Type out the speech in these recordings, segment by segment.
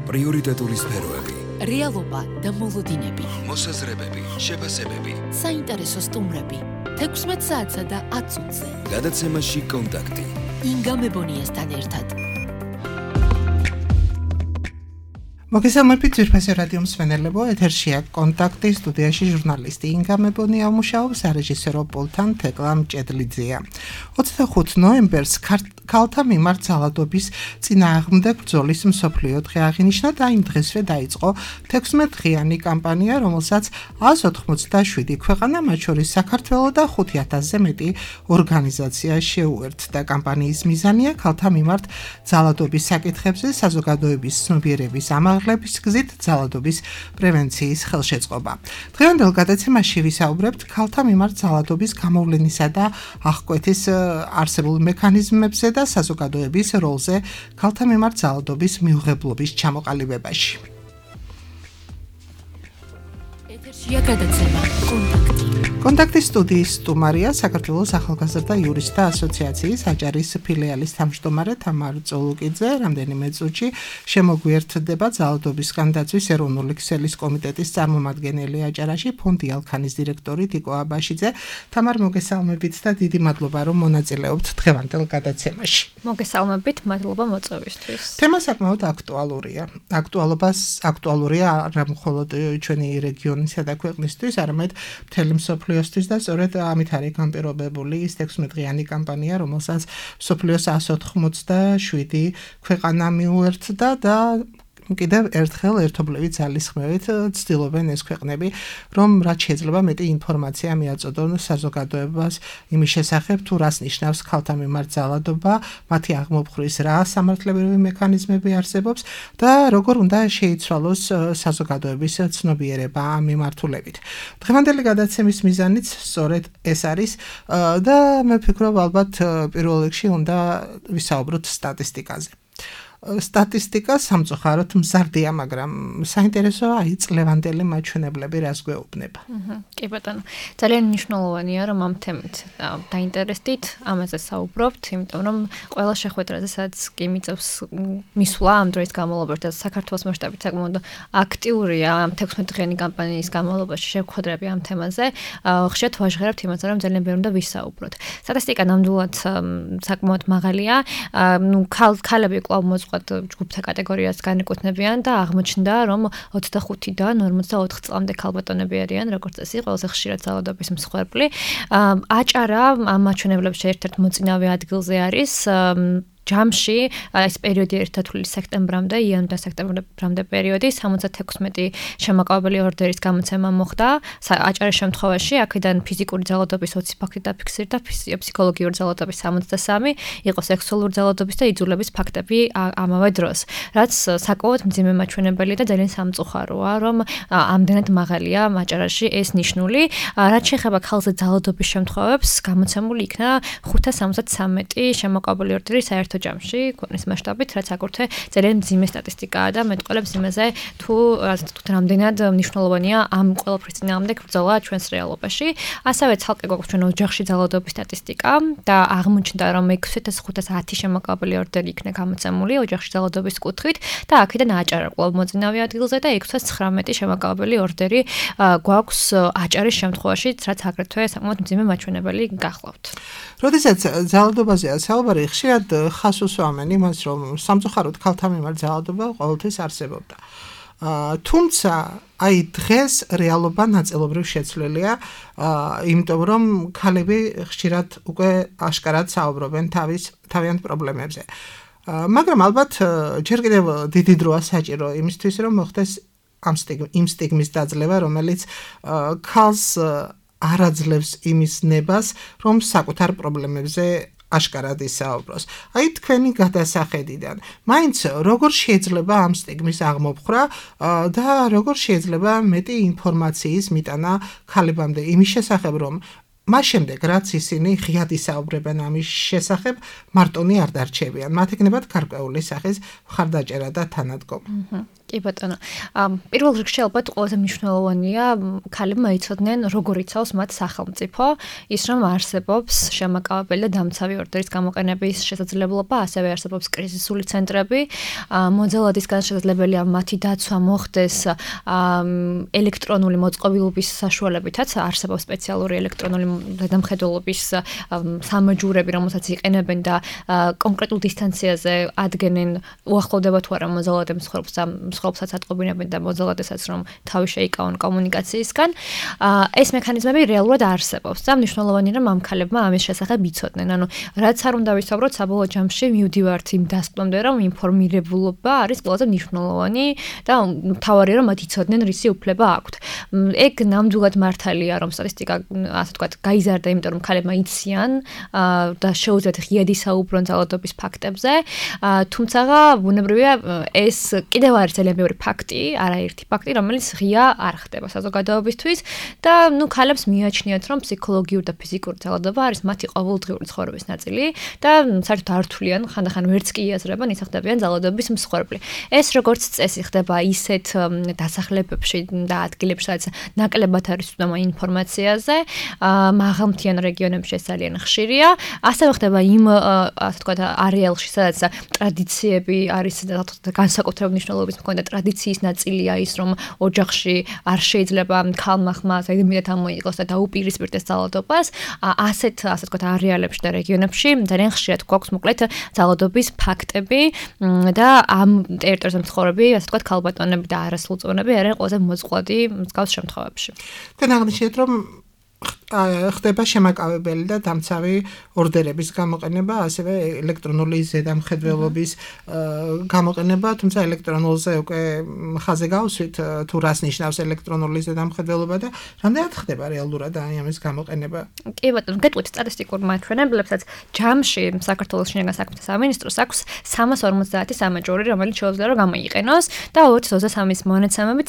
პრიორიტეტული სფეროები, რეალობა და მოლოდინები, მოსაზრებები, შეფასებები, საინტერესო სტუმრები, 16 საათსა და 10 წუთზე. გადაცემაში კონტაქტი. ინგა მებონიასთან ერთად. მოგესალმებით ძვირფასი რადიო მსმენელებო, ეთერშია კონტაქტი, სტუდიაში ჟურნალისტი ინგა მებონია მუშაობს, სარეჟისორო პულტთან თეკლა მჭედლიძეა. 25 ნოემბერს ქალთა მიმართ ძალადობის წინააღმდეგ ბრძოლის მსოფლიო დღე აღინიშნა და იმ დღესვე დაიწყო 16 დღიანი კამპანია, რომელსაც 187 ქვეყანა, მათ შორის საქართველო და 5000-ზე მეტი ორგანიზაცია შეუერთდა. კამპანიის მიზანია ქალთა მიმართ ძალადობის საკითხებზე საზოგადოების ცნობიერების ამაღლების გზით ძალადობის პრევენციის ხელშეწყობა. დღევანდელ გადაცემაში ვისაუბრებთ ქალთა მიმართ ძალადობის გამოვლენისა და აღკვეთის არსებულ მექანიზმებზე და საზოგადოების როლზე ქალთა მიმართ ძალადობის მიუღებლობის ჩამოყალიბებაში. ეთერშია გადაცემა კონტაქტი. კონტაქტის სტუდიის სტუმარია საქართველოს ახალგაზრდა იურისტთა ასოციაციის აჭარის ფილიალის თავმჯდომარე თამარ წოლუკიძე. რამდენიმე წუთში შემოგვიერთდება ძალადობისგან დაცვის ეროვნული ქსელის კომიტეტის წარმომადგენელი აჭარაში, ფონდი ალქანის დირექტორი ტიკო აბაშიძე. თამარ, მოგესალმებით და დიდი მადლობა, რომ მონაწილეობთ დღევანდელ გადაცემაში. მოგესალმებით, მადლობა მოწვევისთვის. თემა საკმაოდ აქტუალურია. აქტუალურია არა მხოლოდ ჩვენი რეგიონისა და ქვეყნისთვის, არამედ მთელი მსოფლიოსთვის და სწორედ ამით არის განპირობებული ის 16 დღიანი კამპანია, რომელსაც მსოფლიოს 187 ქვეყანა მიუერთდა და კიდევ ერთხელ ერთობლივი ძალისხმევით ცდილობენ ეს ქვეყნები, რომ რაც შეიძლება მეტი ინფორმაცია მიაწოდონ საზოგადოებას იმის შესახებ, თუ რას ნიშნავს ქალთა მიმართ ძალადობა, მათი აღმოფხვრიის რა სამართლებრივი მექანიზმები არსებობს და როგორ უნდა შეიცვალოს საზოგადოების ცნობიერება ამ მიმართულებით. დღევანდელი გადაცემის მიზანიც სწორედ ეს არის და მე ვფიქრობ, ალბათ პირველ რიგში უნდა ვისაუბროთ სტატისტიკაზე. სტატისტიკა სამწუხაროდ მზარდია, მაგრამ საინტერესოა აი წლევანდელი მაჩვენებლები რას გვეუბნება. კი ბატონო, ძალიან მნიშვნელოვანია რომ ამ თემით დაინტერესდით, ამაზე საუბრობთ, იმიტომ რომ ყველა შეხვედრაზე სადაც კი მიწევს მისვლა ამ დროის განმავლობაში და საქართველოს მასშტაბით საკმაოდ აქტიურია ამ 16 დღიანი კამპანიის განმავლობაში შეხვედრები ამ თემაზე. ხშირად ვაჟღერებთ იმაზე, რომ ძალიან ბევრი უნდა ვისაუბროთ. სტატისტიკა ნამდვილად საკმაოდ მაღალია. ქალები კვლავ ჯგუფთა კატეგორიას განეკუთვნებიან და აღმოჩნდა, რომ 25-დან 44 წლამდე ქალბატონები არიან, როგორც წესი, ყველაზე ხშირად ძალადობის მსხვერპლი. აჭარა ამ მაჩვენებლებში ერთ-ერთ მოწინავე ადგილზე არის. ჯამში ეს პერიოდი ერთათვლილი სექტემბრამდე, იანვრიდან სექტემბრამდე პერიოდი 76 შემაკავებელი ორდერის გამოცემა მოხდა. აჭარის შემთხვევაში აქედან ფიზიკური ძალადობის 20 ფაქტი დაფიქსირდა, ფსიქოლოგიური ძალადობის 73, იყო სექსუალური ძალადობის და იძულების ფაქტები ამავე დროს. რაც საკმაოდ მძიმე მაჩვენებელი და ძალიან სამწუხაროა, რომ ამდენად მაღალია აჭარაში ეს ნიშნული. რაც შეეხება ქალზე ძალადობის შემთხვევებს, გამოცემული იქნა 573 შემაკავებელი ორდერი საერთო ჯამში ქვეყნის მასშტაბით, რაც აგრეთვე ძალიან მძიმე სტატისტიკაა და მეტყველებს იმაზე, თუ რამდენად მნიშვნელოვანია ამ ყველაფრის წინააღმდეგ ბრძოლა ჩვენს რეალობაში. ასევე ცალკე გვაქვს ჩვენ ოჯახში ძალადობის სტატისტიკა და აღმოჩნდა, რომ 6510 შემაკავებელი ორდერი იქნა გამოცემული ოჯახში ძალადობის კუთხით და აქედან აჭარა კვლავ მოწინავე ადგილზე და 619 შემაკავებელი ორდერი გვაქვს აჭარის შემთხვევაში, რაც აგრეთვე საკმაოდ მძიმე მაჩვენებელი გახლავთ. როდესაც ძალადობაზეა საუბარი, ხშირად ხას უსვამენ იმას, რომ სამწუხაროდ ქალთა მიმართ ძალადობა ყოველთვის არსებობდა. თუმცა აი დღეს რეალობა ნაწილობრივ შეცვლილია, იმიტომ რომ ქალები ხშირად უკვე აშკარად საუბრობენ თავიანთ პრობლემებზე. მაგრამ ალბათ ჯერ კიდევ დიდი დროა საჭირო იმისთვის, რომ მოხდეს იმ სტიგმის დაძლევა, რომელიც ქალს არ აძლევს იმის ნებას, რომ საკუთარ პრობლემებზე აშკარად ისაუბროს. აი თქვენი გადასახედიდან, მაინც როგორ შეიძლება ამ სტიგმის აღმოფხვრა და როგორ შეიძლება მეტი ინფორმაციის მიტანა ქალებამდე იმის შესახებ, რომ მას შემდეგ, რაც ისინი ღიად ისაუბრებენ ამის შესახებ, მარტონი არ დარჩებიან. მათ ეკნებათ გარკვეული სახის მხარდაჭერა და თანადგომა. კი კი ბატონო. პირველ რიგში ალბათ ყველაზე მნიშვნელოვანია ქალებმა იცოდნენ როგორ იცავს მათ სახელმწიფო, ის რომ არსებობს შემაკავებელი და დამცავი ორდერის გამოყენების შესაძლებლობა, ასევე არსებობს კრიზისული ცენტრები, მოძალადისგან შესაძლებელია მათი დაცვა მოხდეს ელექტრონული მოწყობილობის საშუალებითაც, არსებობს სპეციალური ელექტრონული ზედამხედველობის სამაჯურები, რომელსაც იყენებენ და კონკრეტულ დისტანციაზე ადგენენ უახლოვდება თუ არა მოძალადე მსხვერპლსაც ატყობინებენ და მოძალადესაც რომ თავი შეიკავონ კომუნიკაციისგან. ეს მექანიზმები რეალურად არსებობს და მნიშვნელოვანია რომ ამ ქალებმა ამის შესახებ იცოდნენ. ანუ რაც არ უნდა ვისაუბროთ, საბოლოო ჯამში მივდივართ იმ დასკვნამდე, რომ ინფორმირებულობა არის ყველაზე მნიშვნელოვანი და მთავარია რომ მათ იცოდნენ რისი უფლება აქვთ. ეგ ნამდვილად მართალია რომ სტატისტიკა ასე ვთქვათ გაიზარდა, იმიტომ რომ ქალებმა იციან და შეუძლიათ ღიადი საუბრონ ძალადობის ფაქტებზე. თუმცა ბუნებრივია ეს კიდევ არის ძალიან ბევრი ფაქტი, არაერთი ფაქტი, რომელიც ღია არ ხდება საზოგადოებისთვის და ქალებს მიაჩნიათ, რომ ფსიქოლოგიური და ფიზიკური ძალადობა არის მათი ყოველდღიური ცხოვრების ნაწილი და საერთოდ არ თვლიან, ხანდახან ვერც კი იაზრებენ, იცახდებიან ძალადობის მსხვერპლი. ეს როგორც წესი ხდება ისეთ დასახლებებში და ადგილებში, სადაც ნაკლებად არის უდამა ინფორმაციაზე, მაღალმთიან რეგიონებში ეს ძალიან ხშირია. ასევე ხდება იმ ასე ვთქვათ არეალში, სადაც ტრადიციები არის განსაკუთრებული მნიშვნელობის მქონე და ტრადიციის ნაწილია ის, რომ ოჯახში არ შეიძლება ქალმა ხმა ზედმეტად ამოიღოს და დაუპირისპირდეს ძალადობას. ასეთ ასე ვთქვათ არეალებში და რეგიონებში ძალიან ხშირად გვაქვს მოკლედ ძალადობის ფაქტები და ამ ტერიტორიაზე მცხოვრები ასე ვთქვათ ქალბატონები და არასრულწლოვანები არიან ყველაზე მოწყვლადი მსგავს შემთხვევებში. თქვენ აღნიშნეთ, რომ ხდება შემაკავებელი და დამცავი ორდერების გამოყენება, ასევე ელექტრონული ზედამხედველობის გამოყენება, თუმცა ელექტრონულზე უკვე ხაზე გავსვით თუ რას ნიშნავს ელექტრონული ზედამხედველობა და რამდენად ხდება რეალურად ამის გამოყენება? კი ბატონო, გეტყვით სტატისტიკურ მაჩვენებლებსაც ჯამში საქართველოს შინაგან საქმეთა სამინისტროს აქვს 350 სამაჯური, რომელიც შეუძლია რომ გამოიყენოს და 2023-ის მონაცემებით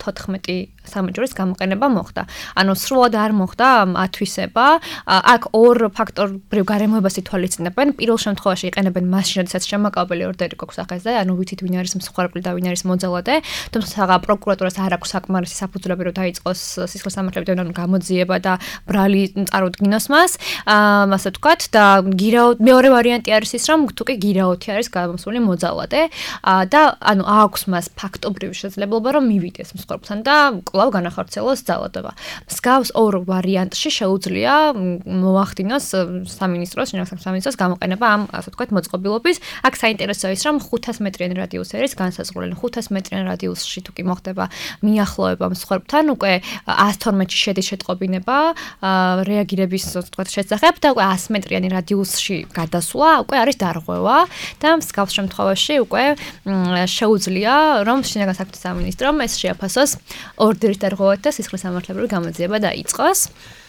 74 სამაჯურის გამოყენება მოხდა. ანუ სრულად არ მოხდა ათვისება. აქ ორ ფაქტორებრივ გარემოებას ითვალისწინებენ. პირველ შემთხვევაში იყენებენ მაშინ, როდესაც შემაკავებელი ორდერი გვაქვს სახეზე, ანუ ვიცით ვინ არის მსხვერპლი და ვინ არის მოძალადე. თუმცა პროკურატურას არ აქვს საკმარისი საფუძვლები, რომ დაიწყოს სისხლის სამართლებრივი გამოძიება და ბრალი წარუდგინოს მას. ასე ვთქვათ და მეორე ვარიანტი არის ის, რომ თუ კი გირაოთი არის გამოსული მოძალადე და ანუ აქვს მას ფაქტობრივი შესაძლებლობა, რომ მივიდეს მსხვერპლთან და კვლავ განახორციელოს ძალადობა. მსგავს ორ ვარიანტში შეუძლია მოახდინოს სამინისტროს გამოყენება ამ ასე ვთქვათ მოწყობილობის. აქ საინტერესოა ის, რომ 500 მეტრიანი რადიუსი არის განსაზღვრული. 500 მეტრიან რადიუსში თუ კი მოხდება მიახლოება მსხვერპლთან, უკვე 112-ში შედის შეტყობინება რეაგირების ასე ვთქვათ შესახებ და უკვე 100 მეტრიანი რადიუსში გადასვლა უკვე არის დარღვევა და მსგავს შემთხვევაში უკვე შეუძლია რომ შინაგან საქმეთა სამინისტრომ ეს შეაფასოს ორდერის დარღვევა და სისხლის სამართლებრივი გამოძიება დაიწყოს.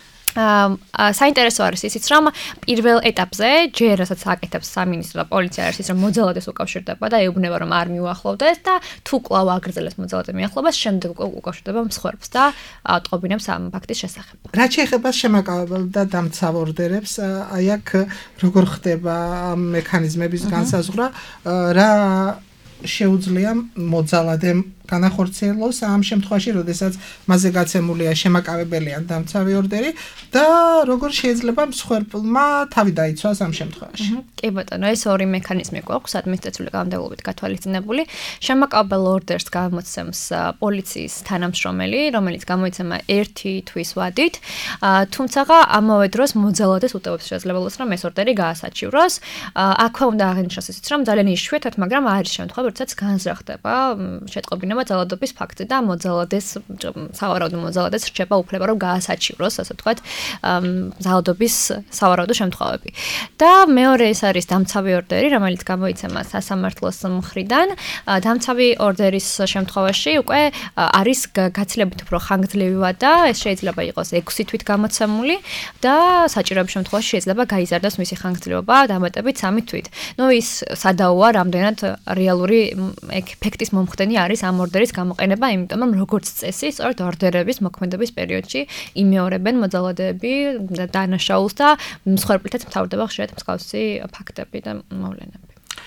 საინტერესო არის ისიც, რომ პირველ ეტაპზე ჯერ რასაც აკეთებს სამინისტრო და პოლიცია არის ის, რომ მოძალადეს უკავშირდება და ეუბნება, რომ არ მიუახლოვდეს და თუ კვლავ აგრძელებს მოძალადე მიახლობას, შემდეგ უკავშირდება მსხვერპლს და ატყობინებს ამ ფაქტის შესახებ. რაც შეეხება შემაკავებელ და დამცავ ორდერებს, აი აქ როგორ ხდება მექანიზმების განსაზღვრა, რა შეუძლია მოძალადემ განახორციელოს ამ შემთხვევაში, როდესაც მასზე გაცემულია შემაკავებელი ან დამცავი ორდერი და როგორ შეიძლება მსხვერპლმა თავი დაიცვას ამ შემთხვევაში. კი ბატონო, ეს ორი მექანიზმი გვაქვს ადმინისტრაციული კანონმდებლობით გათვალისწინებული. შემაკავებელ ორდერს გამოცემს პოლიციის თანამშრომელი, რომელიც გამოიცემა 1 თვის ვადით, თუმცა ამავე დროს მოძალადეს უტევებს შესაძლებლობას, რომ ეს ორდერი გაასაჩივროს. აქვე უნდა აღინიშნოს ისიც, რომ ძალიან იშვიათად, მაგრამ არის შემთხვევა, როდესაც განზრახდება შეტყობინება ძალადობის ფაქტი და მოძალადეს სავარაუდო მოძალადეს რჩება უფლება რომ გაასაჩივროს, ასე ვთქვათ, ძალადობის სავარაუდო შემთხვევები. და მეორე ეს არის დამცავი ორდერი, რომელიც გამოიცემა სასამართლოს მხრიდან. დამცავი ორდერის შემთხვევაში უკვე არის გაცილებით უფრო ხანგრძლივი ვადა, ეს შეიძლება იყოს 6 თვით გამოცემული და საჭიროების შემთხვევაში შეიძლება გაიზარდოს მისი ხანგრძლივობა დამატებით 3 თვით. ის სადაოა, რამდენად რეალური ეფექტის მომხდენი არის ამ ორდერის გამოყენება, იმიტომ რომ როგორც წესი, სწორედ ორდერების მოქმედების პერიოდში იმეორებენ მოძალადეები და დანაშაულს და მსხვერპლითაც მთავრდება ხშირად მსგავსი ფაქტები და მოვლენები. და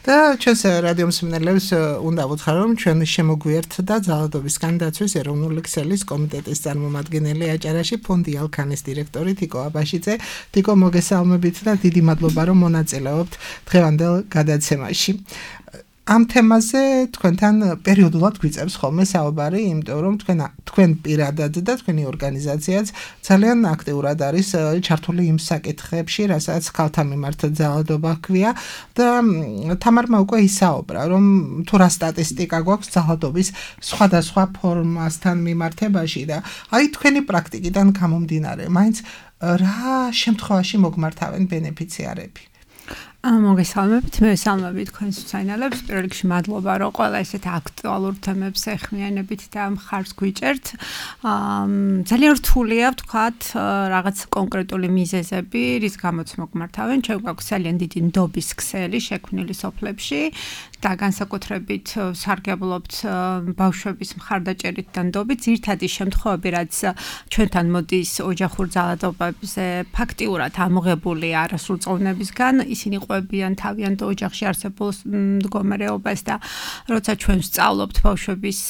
და ჩვენს რადიო მსმენელებს უნდა ვუთხრა, რომ ჩვენ შემოგვიერთდა ძალადობის განდაცვის ეროვნული ქსელის კომიტეტის წარმომადგენელი აჭარაში ფონდი ალქანის დირექტორი თიკო აბაშიძე. თიკო, მოგესალმებით და დიდი მადლობა, რომ მონაწილეობთ დღევანდელ გადაცემაში. ამ თემაზე თქვენთან პერიოდულად გვიწევს ხოლმე საუბარი, იმიტომ რომ თქვენ პირადად და თქვენი ორგანიზაციაც ძალიან აქტიურად არის ჩართული იმ საკითხებში, რასაც ქალთა მიმართ ძალადობა ჰქვია და თამარმა უკვე ისაუბრა, რომ თუ რა სტატისტიკა გვაქვს ძალადობის სხვადასხვა ფორმასთან მიმართებაში და აი თქვენი პრაქტიკიდან გამომდინარე, მაინც რა შემთხვევაში მოგმართავენ ბენეფიციარები? მოგესალმებით, მე ვესალმები თქვენს მსმენელებს. პირველ რიგში მადლობა, რომ ყველა ესეთ აქტუალურ თემებს ეხმიანებით და მხარს გვიჭერთ. ძალიან რთულია ვთქვათ რაღაც კონკრეტული მიზეზები, რის გამოც მოგმართავენ. ჩვენ გვაქვს ძალიან დიდი ნდობის ქსელი შექმნილი სოფლებში და განსაკუთრებით სარგებლობთ ბავშვების მხარდაჭერით და ნდობით. ძირითადი შემთხვევები, რაც ჩვენთან მოდის ოჯახურ ძალადობებზე, ფაქტიურად ამოღებული არასრულწლოვნებისგან, ისინი ყვებიან თავიანთ ოჯახში არსებულ მდგომარეობას და როცა ჩვენ ვსწავლობთ ბავშვების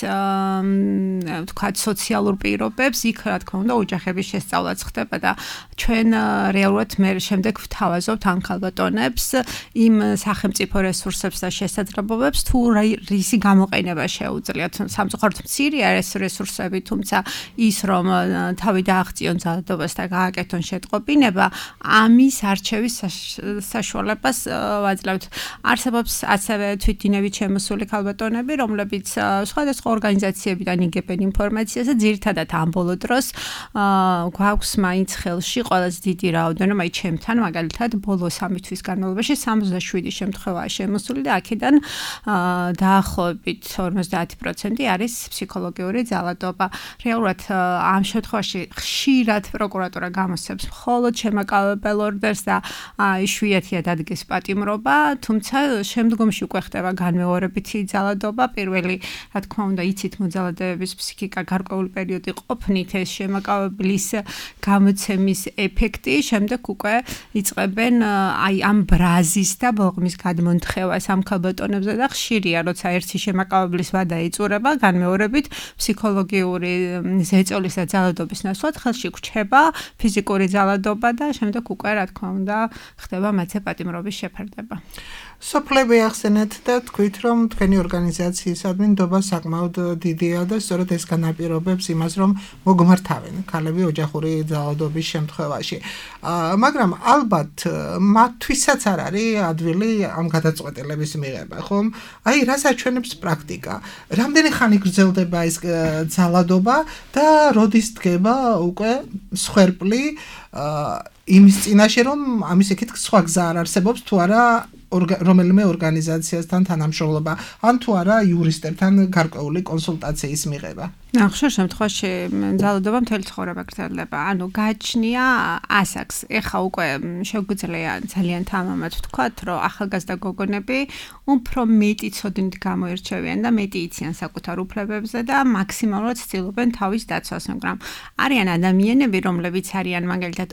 ვთქვათ სოციალურ პირობებს, იქ რა თქმა უნდა ოჯახების შესწავლაც ხდება და ჩვენ რეალურად მე შემდეგ ვთავაზობთ ამ ქალბატონებს იმ სახელმწიფო რესურსებს და შესაძლებლობებს თუ რისი გამოყენება შეუძლიათ. სამწუხაროდ მცირეა ეს რესურსები, თუმცა ის რომ თავი დააღწიონ ძალადობას და გააკეთონ შეტყობინება, ამის არჩევის საშუალებას ვაძლევთ. არსებობს ასევე თვითდინებით შემოსული ქალბატონები, რომლებიც სხვადასხვა ორგანიზაციებიდან იგებენ ინფორმაციას და ძირითადად ამ ბოლო დროს გვაქვს მაინც ხელში ყველაზე დიდი რაოდენობა, აი ჩემთან მაგალითად ბოლო 3 თვის განმავლობაში 67 შემთხვევაა შემოსული და აქედან დაახლოებით 50% არის ფსიქოლოგიური ძალადობა. რეალურად ამ შემთხვევაში ხშირად პროკურატურა გამოსცემს მხოლოდ შემაკავებელ ორდერს და იშვიათია დადგეს პატიმრობა, თუმცა შემდგომში უკვე ხდება განმეორებითი ძალადობა. პირველი, რა თქმა უნდა, იცით მოძალადების ფსიქიკა გარკვეული პერიოდი ყოფნით ეს შემაკავებლის გამოცემის ეფექტი, შემდეგ უკვე იწყებენ აი ამ ბრაზის და ბოღმის გადმონთხევას ამ ქალბატონებზე და ხშირია, როცა ერთი შემაკავებლის ვადა იწურება, განმეორებით ფსიქოლოგიური ზეწოლის და ძალადობის ნაცვლად ხელში გვჩება ფიზიკური ძალადობა და შემდეგ უკვე რა თქმა უნდა ხდება მათზე პატიმრობის შეფერდება. სოფლები ახსენეთ და თქვით, რომ თქვენი ორგანიზაციისადმი ნდობა საკმაოდ დიდია და სწორედ ეს განაპირობებს იმას, რომ მოგმართავენ ქალები ოჯახური ძალადობის შემთხვევაში. მაგრამ ალბათ მათთვისაც არ არის ადვილი ამ გადაწყვეტილების მიღება, ხომ? აი, რას აჩვენებს პრაქტიკა? რამდენი ხანი გრძელდება ეს ძალადობა და როდის დგება უკვე სხერპლი იმის წინაშე, რომ ამის ეკით სხვა გზა არ არსებობს თუ არა რომელიმე ორგანიზაციასთან თანამშრომლობა, ან თუ არა იურისტებთან გარკვეული კონსულტაციის მიღება. ხშირ შემთხვევაში ძალადობა მთელი ცხოვრება გრძელდება. ანუ გაჩნია ასაკს. ეხა უკვე შეგვიძლია ძალიან თამამად ვთქვათ, რომ ახალგაზრდა გოგონები უფრო მეტი ცოდნით გამოირჩევიან და მეტი იციან საკუთარ უფლებებზე და მაქსიმალურად ცდილობენ თავის დაცვას, მაგრამ არიან ადამიანები, რომლებიც არიან მაგალითად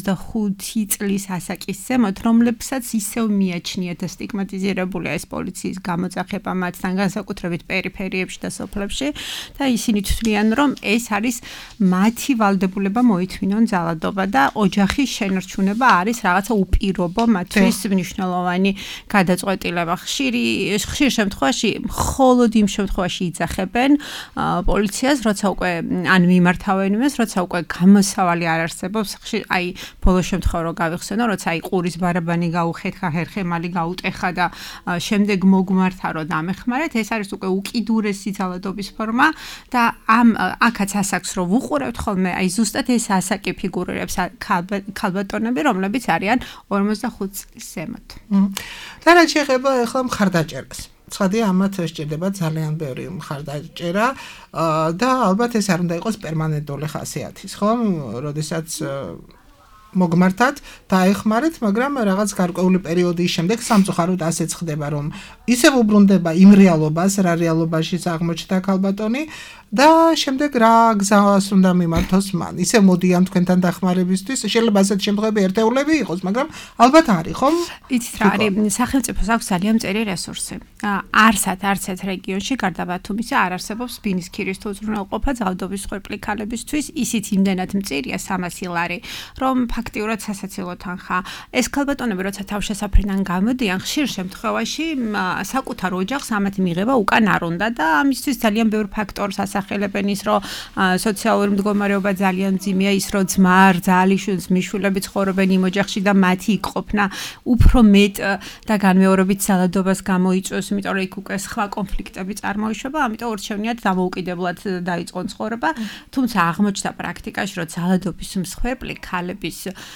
45 წლის ასაკის ზემოთ, რომლებსაც ისევ მიაჩნიათ და სტიგმატიზირებულია ეს პოლიციის გამოძახება მათთან, განსაკუთრებით პერიფერიებში და სოფლებში და ისინი თვლიან, რომ ეს არის მათი ვალდებულება მოითმინონ ძალადობა და ოჯახის შენარჩუნება არის რაღაცა უპირობო მათთვის მნიშვნელოვანი გადაწყვეტილება. ხშირ შემთხვევაში მხოლოდ იმ შემთხვევაში იძახებენ პოლიციას, როცა უკვე ან მიმართავენ იმას, როცა უკვე გამოსავალი არ არსებობს. აი ბოლო შემთხვევა რო გავიხსენო, როცა აი ყურის ბარაბანი გაუხეთქა, ხერხემალი გაუტეხა და შემდეგ მოგმართა რომ დამეხმარეთ, ეს არის უკვე უკიდურესი ძალადობის ფორმა და ამ აქაც ასაკს რო ვუყურებთ ხოლმე, აი ზუსტად ეს ასაკი ფიგურირებს ქალბატონები, რომლებიც არიან 45 წლის ზემოთ. და რა შეიძლება ახლა მხარდაჭერას? ცხადია, ამათ სჭირდება ძალიან ბევრი მხარდაჭერა და ალბათ ეს არ უნდა იყოს პერმანენტული ხასიათის, ხო? როდესაც მოგმართათ დაეხმარეთ, მაგრამ რაღაც გარკვეული პერიოდის შემდეგ სამწუხაროდ ასეც ხდება, რომ ისევ უბრუნდება იმ რეალობას, რა რეალობაში აღმოჩნდა ქალბატონი და შემდეგ რა გზას უნდა მიმართოს მან. ისევ მოდიან თქვენთან დახმარებისთვის, შეიძლება ასეთ შემთხვევები ერთეულები იყოს, მაგრამ ალბათ არის, ხომ? იცით რა არის, სახელმწიფოს აქვს ძალიან მწირი რესურსი. არც ერთ რეგიონში გარდა ბათუმისა არ არსებობს ბინისქირის თუ უზრუნველყოფა ძალადობის მსხვერპლი ქალებისთვის, ისიც იმდენად მწირია 300 ლარი, რომ ფაქტიურად სასაცილო თანხა. ეს ქალბატონები როცა თავშესაფრიდან გამოდიან, ხშირ შემთხვევაში საკუთარ ოჯახს ამათი მიღება უკან არ უნდა და ამისთვის ძალიან ბევრ ფაქტორს ასახელებენ ის, რომ სოციალური მდგომარეობა ძალიან მძიმეა, ის რომ ძმა, ძალიშვილს, მიშვილები ცხოვრობენ იმ ოჯახში და მათი იქ ყოფნა უფრო მეტ და განმეორებით ძალადობას გამოიწვევს, იმიტომ რომ იქ უკვე სხვა კონფლიქტები წარმოიშვება, ამიტომ ურჩევნიათ დამოუკიდებლად დაიწყონ ცხოვრება, თუმცა აღმოჩნდა პრაქტიკაში, რომ ძალადობის მსხვერპლი ქალების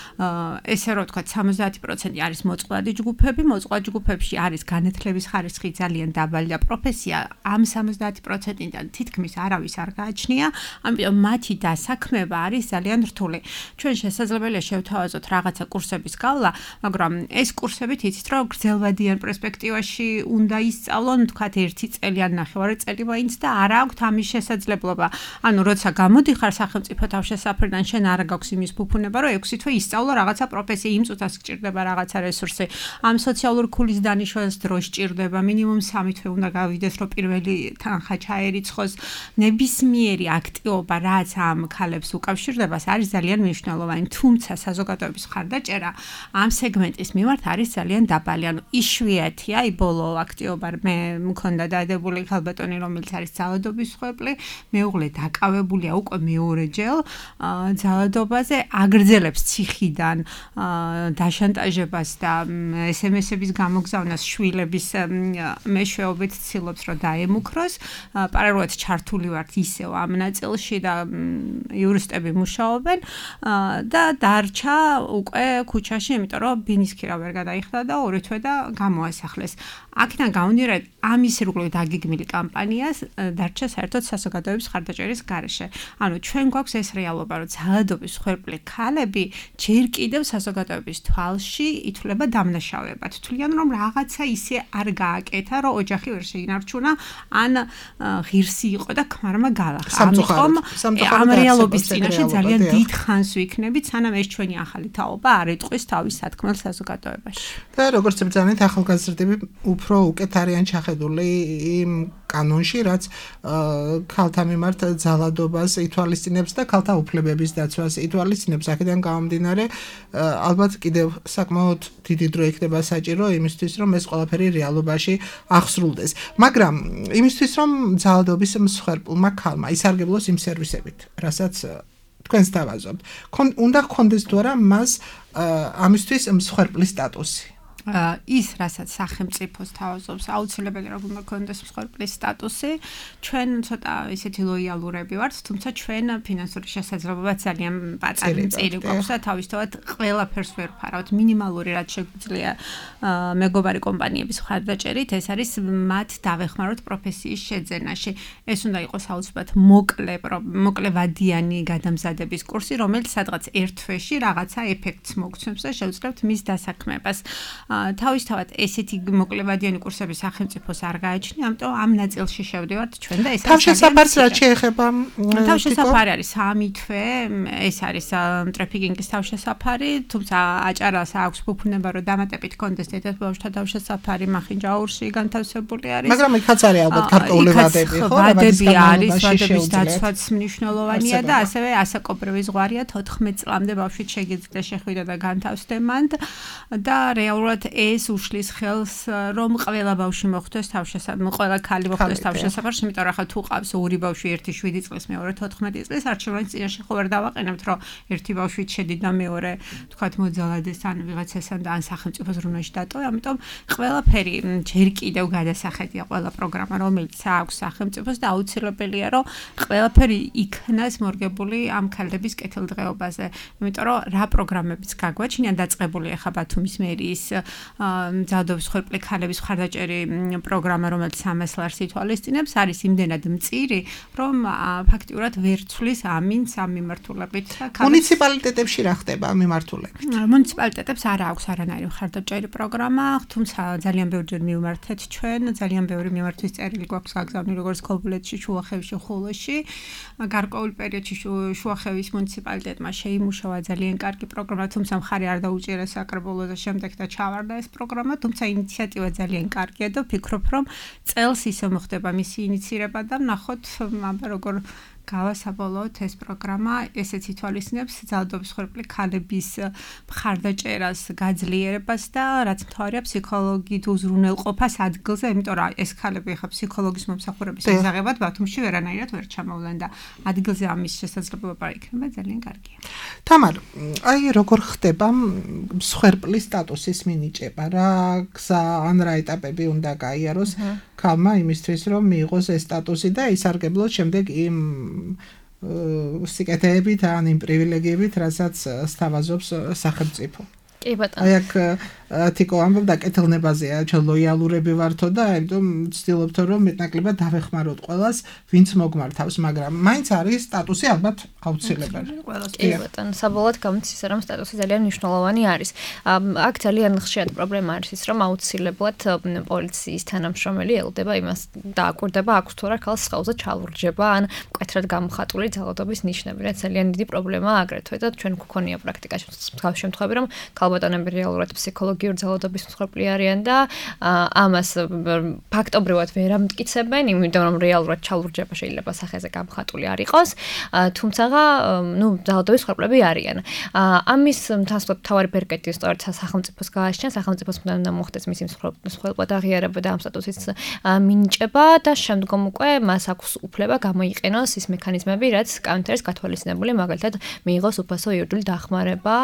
ესე რომ ვთქვათ 70% არის მოწყვლადი ჯგუფები, მოწყვლად ჯგუფებში არის განათლების ხარისხი ძალიან დაბალი და პროფესია ამ 70%-დან თითქმის არავის არ გააჩნია, ამიტომ მათი დასაქმება არის ძალიან რთული. ჩვენ შესაძლებელია შევთავაზოთ რაღაცა კურსების გავლა, მაგრამ ეს კურსებით იცით რომ გრძელვადიან პერსპექტივაში უნდა ისწავლონ, ვთქვათ 1 წელი ან 9 წელი მაინც და არ აქვთ ამის შესაძლებლობა. ანუ როცა გამოდიხარ სახელმწიფო თავშესაფრიდან, შენ არ გაქვს იმის ფუფუნება, რომ 6 თვე ისწავლო რაღაცა პროფესია, იმ წუთას გჭირდება რაღაცა რესურსი. ამ სოციალურ ქულის დანიშვნას დრო სჭირდება, მინიმუმ 3 თვე უნდა გავიდეს, რომ პირველი თანხა ჩაერიცხოს. ნებისმიერი აქტივობა, რაც ამ ქალებს უკავშირდება, არის ძალიან მნიშვნელოვანი, თუმცა საზოგადოების მხარდაჭერა ამ სეგმენტის მიმართ არის ძალიან დაბალი. ანუ იშვიათია, ბოლო აქტივობა მე მქონდა დადებული ქალბატონი, რომელიც არის ძალადობის მსხვერპლი, მეუღლე დაკავებულია უკვე მეორეჯერ ძალადობაზე, აგრძელებს ციხიდან დაშანტაჟებას და SMS-ების გამოგზავნას შვილების მეშვეობით ცდილობს, რომ დაემუქროს. პარალელურად ჩართული ვართ ისევ ამ ნაწილში და იურისტები მუშაობენ და დარჩა უკვე ქუჩაში, იმიტომ რომ ბინისქირა ვერ გადაიხდა და 2 თვე და გამოასახლეს. აქედან გამომდინარე, ამის ირგვლივ დაგეგმილი კამპანიას დარჩა საერთოდ საზოგადოების მხარდაჭერის გარეშე. ანუ ჩვენ გვაქვს ეს რეალობა, რომ ძალადობის მსხვერპლი ქალები ჯერ კიდევ საზოგადოების თვალში ითვლება დამნაშავეებად. თვლიან, რომ რაღაცა ისე არ გააკეთა, რომ ოჯახი ვერ შეინარჩუნა, ან ღირსი იყო და ქმარმა გალახა. ამიტომ ამ რეალობის წინაშე ძალიან დიდ ხანს ვიქნებით, სანამ ეს ჩვენი ახალი თაობა არ იტყვის თავის სათქმელ საზოგადოებაში. და როგორც ბრძანეთ, ახალგაზრდები უფრო უკეთ არიან ჩახედული იმ კანონში, რაც ქალთა მიმართ ძალადობას ითვალისწინებს და ქალთა უფლებების დაცვას ითვალისწინებს. აქედან გამომდინარე, ალბათ კიდევ საკმაოდ დიდი დრო იქნება საჭირო იმისთვის, რომ ეს ყველაფერი რეალობაში აღსრულდეს. მაგრამ იმისთვის, რომ ძალადობის მსხვერპლმა ქალმა ისარგებლოს იმ სერვისებით, რასაც თქვენს დავაზობთ, უნდა გქონდეს თუ არა მას ამისთვის მსხვერპლის სტატუსი. ის რასაც სახელმწიფოს თავაზობს, აუცილებელი რომ უნდა გქონდეს მსხვერპლის სტატუსი. ჩვენ ცოტა ისეთი ლოიალურები ვართ, თუმცა ჩვენ ფინანსური შესაძლებლობა ძალიან პატარა წილი გვაქვს და თავისთავად ყველაფერს ვერ ფარავთ. მინიმალური რაც შეგვიძლია მეგობარი კომპანიების მხარდაჭერით, ეს არის მათ დავეხმაროთ პროფესიის შეძენაში. ეს უნდა იყოს აუცილებლად მოკლე ვადიანი გადამზადების კურსი, რომელიც სადღაც 1 თვეში რაღაცა ეფექტს მოგცემს და შეუძლებთ მის დასაქმებას. თავისთავად ესეთი მოკლევადიანი კურსები სახელმწიფოს არ გააჩნია, ამიტომ ამ ნაწილში შევდივართ ჩვენ და ეს თავშესაფარს რაც შეეხება თავშესაფარი არის 3 თვე, ეს არის ტრაფიკინგის თავშესაფარი, თუმცა აჭარას აქვს ფუფუნება, რომ დამატებით კონდეს დედათ ბავშვთა თავშესაფარი მახინჯაურში განთავსებული არის. მაგრამ იქაც არის ალბათ გარკვეული ვადები, ხო? ვადები არის, ვადების დაცვაც მნიშვნელოვანია და ასევე ასაკობრივი ზღვარია 14 წლამდე ბავშვი შეიძლება შეხვიდა და განთავსდემანდ და რეალურად ეს უშლის ხელს, რომ ყველა ბავშვი მოხვდეს თავშესაფარში, ყველა ქალი მოხვდეს თავშესაფარში, იმიტომ რომ ხა თუ ყავს 2 ბავშვი, ერთი 7 წლის, მეორე 14 წლის, არჩევანის წინაშე ხო ვერ დავაყენებთ, რომ ერთი ბავშვით შედი და მეორე, თქვათ, მოძალადეს ან ვიღაცასთან და ან სახელმწიფოს რუნაში დატოვე, ამიტომ ყველაფერი ჯერ კიდევ გადასახედია ყველა პროგრამა, რომელიც აქვს სახელმწიფოს და აუცილებელია, რომ ყველაფერი იქნას მორგებული ამ ქალების კეთილდღეობაზე, იმიტომ რომ რა პროგრამებიც გაგვაჩნია დაწყებული ახლა ბათუმის მერიის ძალადობის მსხვერპლი ქალების მხარდაჭერი პროგრამა, რომელიც 300 ლარს ითვალისწინებს, არის იმდენად მწირი, რომ ფაქტიურად ვერ ცვლის ამინს ამ მიმართულებით. მუნიციპალიტეტებში რა ხდება ამ მიმართულებით? მუნიციპალიტეტებს არ აქვს არანაირი მხარდაჭერი პროგრამა, თუმცა ძალიან ბევრჯერ მივმართეთ ჩვენ, ძალიან ბევრი მიმართვის წერილი გვაქვს გაგზავნილი როგორც ქობულეთში, შუახევში, ხულოში. გარკვეულ პერიოდში შუახევის მუნიციპალიტეტმა შეიმუშავა ძალიან კარგი პროგრამა, თუმცა მხარი არ დაუჭირა საკრებულოზე, შემდეგ და ჩავარდა ეს პროგრამა, თუმცა ინიციატივა ძალიან კარგია და ვფიქრობ, რომ წელს ისე მოხდება მისი ინიცირება და ნახოთ, როგორ გავა საბოლოოდ ეს პროგრამა, ესეც ითვალისწინებს ძალადობის მსხვერპლი ქალების მხარდაჭერას, გაძლიერებას და რაც მთავარია ფსიქოლოგით უზრუნველყოფას ადგილზე, იმიტომ რომ ეს ქალები ახლა ფსიქოლოგის მომსახურების მისაღებად ბათუმში ვერანაირად ვერ ჩამოვლენ და ადგილზე ამის შესაძლებლობა იქნება ძალიან კარგია. თამარ, აი როგორ ხდება მსხვერპლის სტატუსის მინიჭება, რა გზა ან რა ეტაპები უნდა გაიაროს ქალმა იმისთვის რომ მიიღოს ეს სტატუსი და ისარგებლოს შემდეგ იმ სიკეთეებით ან იმ პრივილეგიებით, რასაც სთავაზობს სახელმწიფო. კი ბატონო. აი აქ თიკო ამბობდა კეთილნებაზეა, ჩვენ ლოიალურები ვართო და ამიტომ ვცდილობთ რომ მეტნაკლებად დავეხმაროთ ყველას, ვინც მოგმართავს, მაგრამ მაინც არის სტატუსი ალბათ აუცილებელი. კი ბატონო, საბოლოოდ გამოცდის რომ სტატუსი ძალიან მნიშვნელოვანი არის. აქ ძალიან ხშირად პრობლემა არის ის, რომ აუცილებლად პოლიციის თანამშრომელი ელოდება იმას და აკვირდება აქვს თუ რა ქალს სხეულზე ჩალურჯება ან მკვეთრად გამოხატული ძალადობის ნიშნები, რაც ძალიან დიდი პრობლემაა აგრეთვე და ჩვენ გვქონია პრაქტიკაში მსგავსი შემთხვევები, რომ ქალბატონები რეალურად ფსიქოლოგიურ ძალადობის მსხვერპლი არიან და ამას ფაქტობრივად ვერ ამტკიცებენ, იმიტომ რომ რეალურად ჩალურჯება შეიძლება სახეზე გამოხატული არ იყოს, თუმცა ძალადობის მსხვერპლები არიან. ამის მთავარი ბერკეტი სწორედ სახელმწიფოს გააჩნია, სახელმწიფოს უნდა მოხდეს მისი მსხვერპლად აღიარება და ამ სტატუსის მინიჭება და შემდგომ უკვე მას აქვს უფლება გამოიყენოს ის მექანიზმები, რაც კანონით არის გათვალისწინებული, მაგალითად მიიღოს უფასო იურიდიული დახმარება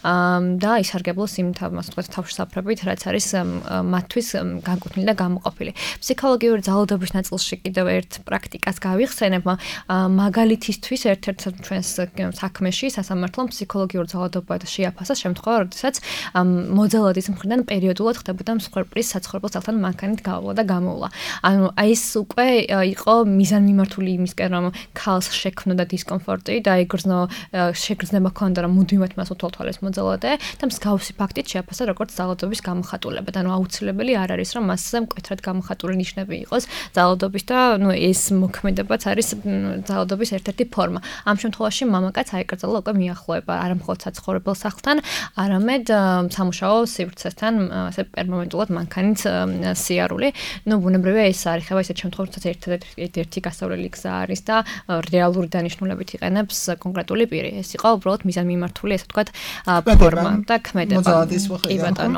და ისარგებლოს იმ თავშესაფრებით, რაც არის მათთვის განკუთვნილი და გამოყოფილი. ფსიქოლოგიური ძალადობის ნაწილში კიდევ ერთ პრაქტიკას გავიხსენებ, მაგალითისთვის ერთ-ერთ ჩვენს საქმეში სასამართლომ ფსიქოლოგიური ძალადობა შეაფასა შემთხვევა, როდესაც მოძალადის მხრიდან პერიოდულად ხდებოდა მსხვერპლის საცხოვრებელ ძალთან მანქანით გავლა და გამოვლა. ანუ აი ეს უკვე იყო მიზანმიმართული იმისკენ, რომ ქალს შექმნოდა დისკომფორტი და შეგრძნება ჰქონდა, რომ მუდმივად მას უთვალთვალეს მოძალადე და მსგავსი ფაქტით შეაფასა როგორც ძალადობის გამოხატულება. ანუ აუცილებელი არ არის, რომ მასზე მკვეთრად გამოხატული ნიშნები იყოს ძალადობის და ეს მოქმედებაც არის ძალადობის ერთ-ერთი ფორმა. ამ შემთხვევაში მამაკაც აიკრძალა უკვე მიახლოება არა მხოლოდ საცხოვრებელ სახლთან, არამედ სამუშაო სივრცესთან, ასე პერმანენტულად მანქანით სიარული. ბუნებრივია ეს არ იხება ისეთ შემთხვევაში, ერთ-ერთი გასავლელი გზა არის და რეალური დანიშნულებით იყენებს კონკრეტული პირი. ეს იყო უბრალოდ მიზანმიმართული, ესე ვთქვათ, ფორმა და ქმედება. კი ბატონო.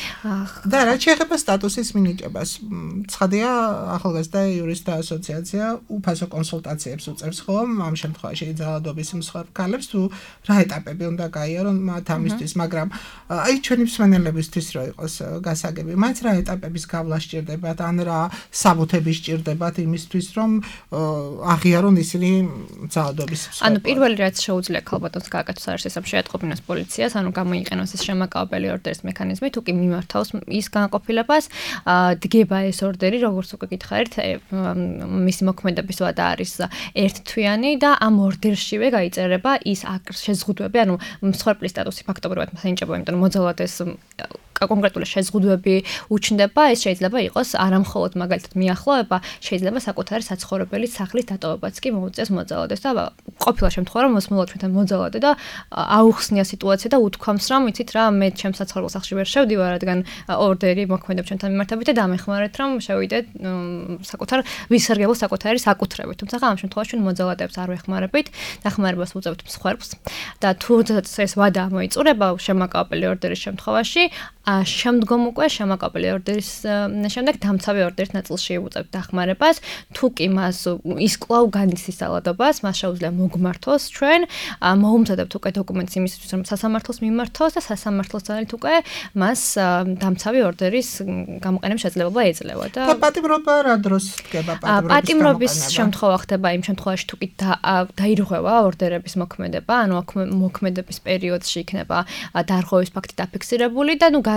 და რა შეეხება სტატუსის მინიჭებას, ცხადია ახალგაზრდა იურისტთა ასოციაცია უფასო კონსულტაციებს უწევს ხომ ამ შემთხვევაში ძალადობის მსხვერპ ქალებს თუ რა ეტაპები უნდა გაიარონ მათ ამისთვის, მაგრამ აი ჩვენი მსმენელებისთვის რო იყოს გასაგები, მაინც რა ეტაპების გავლა სჭირდებათ, ან რა საბუთები სჭირდებათ იმისთვის, რომ აღიარონ ისინი ძალადობის მსხვერპლად. ანუ პირველი რაც შეუძლია ქალბატონს გააკეთოს არის ეს, რომ შეატყობინოს პოლიციას, ანუ გამოიყენოს ეს შემაკავებელი ორდერის მექანიზმი, თუ კი მიმართავს ის განყოფილებას, დგება ეს ორდერი, როგორც უკვე გითხარით, მისი მოქმედების ვადა არის ერთთვიანი და ამ ორდერშივე გაიწერება ის შეზღუდვები, ანუ მსხვერპლის სტატუსი ფაქტობრივად მიანიჭება, იმიტომ რომ მოძალადეს კონკრეტული შეზღუდვები უჩნდება, ეს შეიძლება იყოს არამხოლოდ მაგალითად მიახლოება, შეიძლება საკუთარი საცხოვრებელი სახლის დატოვებაც კი მოუწეს მოძალადეს და ყოფილა შემთხვევა, რომ მოსმოლა ჩვენთან მოძალადე და აუხსნია სიტუაცია და უთქვამს, რომ იცით რა, მე ჩემს საცხოვრებელ სახლში ვერ შევდივარ, რადგან ორდერი მოქმედებს ჩვენთან მიმართებით და დამეხმარეთ, რომ შევიდეთ საკუთარ ვისარგებლო საკუთარი საკუთრებით. თუმცა ამ შემთხვევაში ჩვენ მოძალადებს არ ვეხმარებით, დახმარებას უწევთ მსხვერპლს და თუ ეს ვადა მოიწურება შემაკავებელი ორდერის შემთხვევაში, შემდგომ უკვე შემაკავებელი ორდერის შემდეგ დამცავი ორდერის ნაწილში უწევთ დახმარებას, თუ კი მას ის კვლავ განიცდის ძალადობას, მას შეუძლია მოგმართოს ჩვენ, მოუმზადებთ უკვე დოკუმენტს იმისთვის, რომ სასამართლოს მიმართოს და სასამართლოს ძალით უკვე მას დამცავი ორდერის გამოყენების შესაძლებლობა ეძლევა და პატიმრობა რა დროს ხდება პატიმრობის შემთხვევა ხდება იმ შემთხვევაში, თუ კი დაირღვევა ორდერების მოქმედება, ანუ მოქმედების პერიოდში იქნება დარღვევის ფაქტი დაფიქსირებული და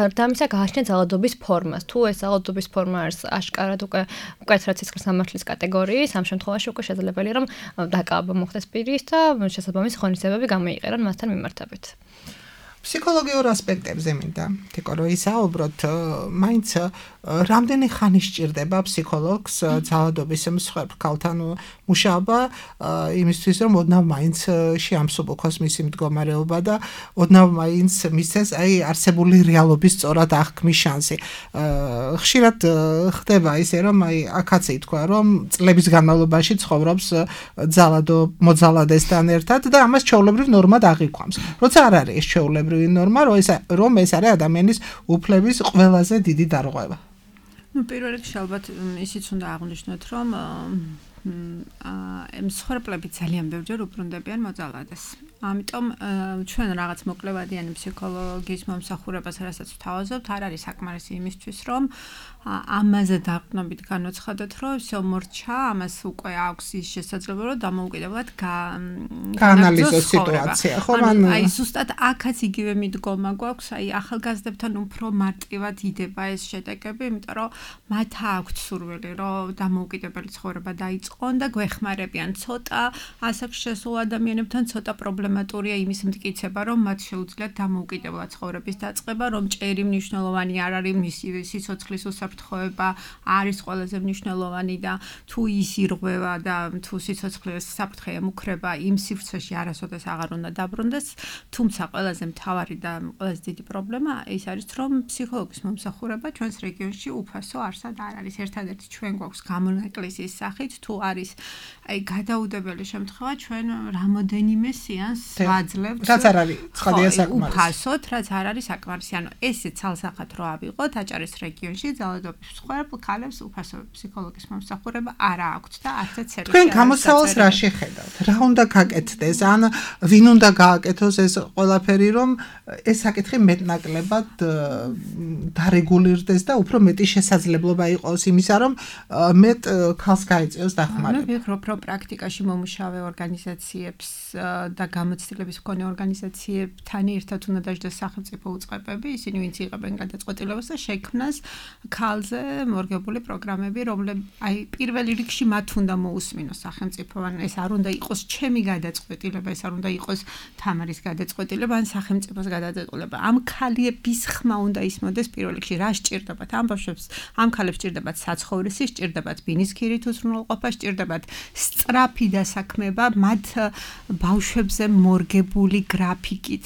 გარდა ამისა გააჩნია ძალადობის ფორმას. თუ ეს ძალადობის ფორმა არის აშკარად უკვე მკვეთრად სისხლის სამართლის კატეგორიის, ამ შემთხვევაში უკვე შესაძლებელია რომ დაკავება მოხდეს პირის და შესაბამისი ღონისძიებები გამოიყენონ მასთან მიმართებით. ფსიქოლოგიურ ასპექტებზე მინდა თქო რომ ისაუბროთ, მაინც რამდენი ხანი სჭირდება ფსიქოლოგს ძალადობის მსხვერპლ ქალთან მუშაობა იმისთვის რომ ოდნავ მაინც შეამსუბუქოს მისი მდგომარეობა და ოდნავ მაინც მისცეს არსებული რეალობის სწორად აღქმის შანსი. ხშირად ხდება ისე რომ აქაც ითქვა რომ წლების განმავლობაში ცხოვრობს მოძალადესთან ერთად და ამას ჩვეულებრივ ნორმად აღიქვამს. როცა არ არის ეს ჩვეულებრივი ნორმა, რომ ეს არის ადამიანის უფლების ყველაზე დიდი დარღვევა. პირველ რიგში ალბათ ისიც უნდა აღვნიშნოთ, რომ მსხვერპლები ძალიან ბევრჯერ უბრუნდებიან მოძალადეს. ამიტომ ჩვენ რაღაც მოკლევადიანი ფსიქოლოგიის მომსახურებას რასაც ვთავაზობთ, არ არის საკმარისი იმისთვის, რომ ამაზე დაყრდნობით განვცხადოთ, რომ შემორჩა, ამას უკვე აქვს ის შესაძლებლობა, რომ დამოუკიდებლად გაანალიზოს სიტუაცია, ხო? აი ზუსტად აქაც იგივე მიდგომა გვაქვს, აი ახალგაზრდებთან უფრო მარტივად იდება ეს შედეგები, იმიტომ რომ მათ აქვთ სურვილი, რომ დამოუკიდებელი ცხოვრება დაიწყონ და გვეხმარებიან. ცოტა ასაკში შესულ ადამიანებთან ცოტა პრობლემატურია იმის მტკიცება, რომ მათ შეუძლიათ დამოუკიდებლად ცხოვრების დაწყება, რომ ჭერი მნიშვნელოვანი არ არის მისი სიცოცხლის უსაფრთხოება, არის ყველაზე მნიშვნელოვანი და თუ ის ირღვევა და თუ სიცოცხლის საფრთხე ემუქრება, იმ სივრცეში არასოდეს აღარ უნდა დაბრუნდეს, თუმცა ყველაზე მთავარი და ყველაზე დიდი პრობლემა ის არის, რომ ფსიქოლოგის მომსახურება ჩვენს რეგიონში უფასო არსად არ არის. ერთადერთი ჩვენ გვაქვს გამონაკლისის სახით, თუ არის აი გადაუდებელი შემთხვევა, ჩვენ რამოდენიმე სეანს ვაძლევთ. რაც არ არის ხადია საკმარისი. უფასოდ, რაც არ არის საკმარისი. ანუ ესე ცალსახად რო ავიღოთ, აჭარის რეგიონში ძალადობის მსხვერპლ ქალებს უფასო ფსიქოლოგის მომსახურება არ აქვს და არცეთ სერვისი. თქვენ გამოსავალს რა შეხედავთ? რა უნდა გაკეთდეს? ან ვინ უნდა გააკეთოს ეს ყველაფერი, რომ ეს საკითხი მეტნაკლებად დარეგულირდეს და უფრო მეტი შესაძლებლობა იყოს იმისა, რომ მეტ ქალს გაიწევს დახმარება. ვფიქრობ, რომ პრაქტიკაში მომუშავე ორგანიზაციებს და გამოცდილების მქონე ორგანიზაციებთან ერთად უნდა დაждდეს სახელმწიფო უწყებები, ისინი ვინც იღებენ გადაწყვეტილებას და შექმნას ქალზე მორგებული პროგრამები, რომლებიც აი პირველ რიგში მათ უნდა მოусმინოს სახელმწიფო, ან ეს არ უნდა იყოს ჩემი გადაწყვეტილება, ეს არ უნდა იყოს თამარის გადაწყვეტილება, ან სახელმწიფოს გადაწყვეტილება. ამ ქალების ხმა უნდა ისმოდეს პირველ რიგში, რა სჭირდებათ ამ ბავშვებს, ამ ქალებს სჭირდებათ საცხოვრისი, სჭირდებათ ბინისქირით უზრუნველყოფა, სჭირდებათ სწრაფი დასაქმება, მათ ბავშვებზე მორგებული გრაფიკით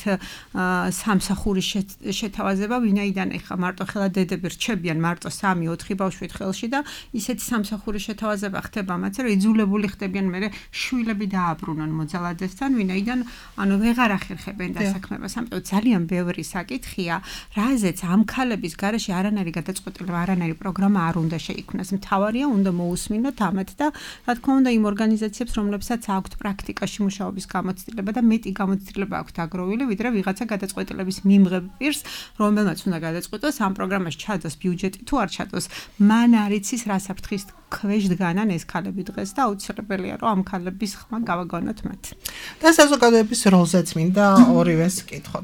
სამსახურის შეთავაზება, ვინაიდან ეხა მარტო ხელა დედები რჩებიან მარტო 3-4 ბავშვით ხელში და ისეთი სამსახურის შეთავაზება ხდება მათ, რომ იძულებული ხდებიან მერე შვილები დააბრუნონ მოძალადესთან, ვინაიდან ანუ ვეღარ ახერხებენ დასაქმებას. ამიტომ ძალიან ბევრი საკითხია, რაზეც ამ ქალების გარეშე არანაირი გადაწყვეტილება, არანაირი პროგრამა არ უნდა შეიქმნას. მთავარია უნდა მოусმინოთ ამათ და რა თქმა უნდა იმ ორგანიზაციებს, რომლებსაც აქვთ პრაქტიკაში მუშაობის გამოცდილება და მეტი გამოცდილება აქვთ აგროვილი, ვიდრე ვიღაცა გადაწყვეტილების მიმღებ პირს, რომელმაც უნდა გადაწყვეტოს ამ პროგრამაში ჩადოს ბიუჯეტი თუ არ ჩადოს. მან არ იცის რა საფრთხის ქვეშ დგანან ეს ქალები დღეს და აუცილებელია რომ ამ ქალების ხმა გავაგონოთ მათ. და საზოგადოების როლზეც მინდა ორივეს კითხოთ.